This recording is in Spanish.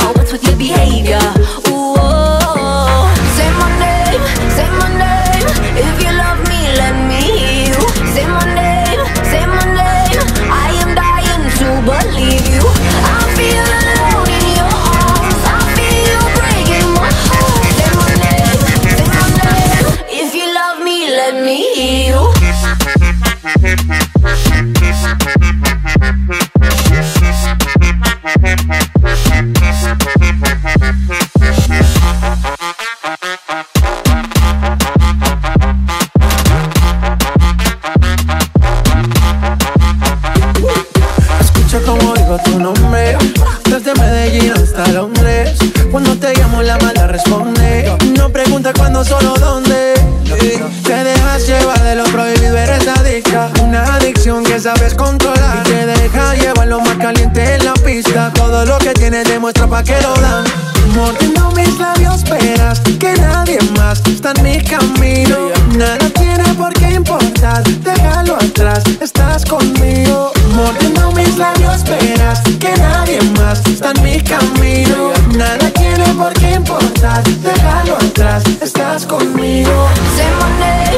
now. What's with your behavior? Ooh, oh. Say my name, say my name. If you love me, let me hear you. Say my name, say my name. I am dying to believe you. I feel alone in your arms. I feel you breaking my heart. Say my name, say my name. If you love me, let me hear you. Escucha como digo tu nombre, desde Medellín hasta Londres. Cuando te llamo la mala responde. No pregunta cuándo, solo dónde. Te dejas llevar de lo prohibido, eres adicta. Una adicción que sabes controlar. Y te deja llevar lo más caliente en la pista. Todo lo que tienes demuestra pa' que lo dan. Mordiendo mis labios, verás que nadie más está en mi camino. Nada tiene por qué importar, déjalo atrás, estás conmigo. Mordiendo mis labios, verás que nadie más está en mi camino. Nada tiene por qué importar, déjalo atrás, estás conmigo. Say my name.